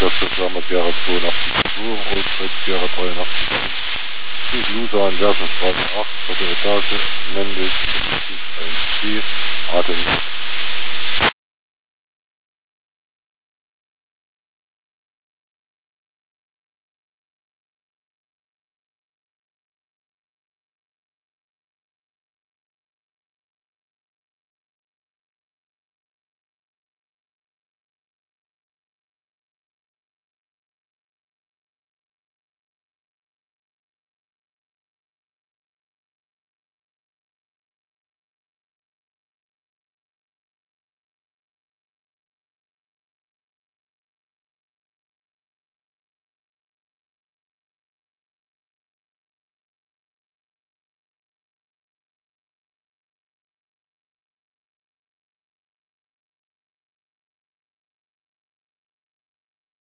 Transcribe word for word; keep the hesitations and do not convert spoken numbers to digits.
Mannschaft des Wärmer Sierra zweiundachtzig Uhr, Rotfeld Sierra dreiundachtzig eins, Süd Lusan versus Straße acht, dritte Etage, männlich, eins C, Atem.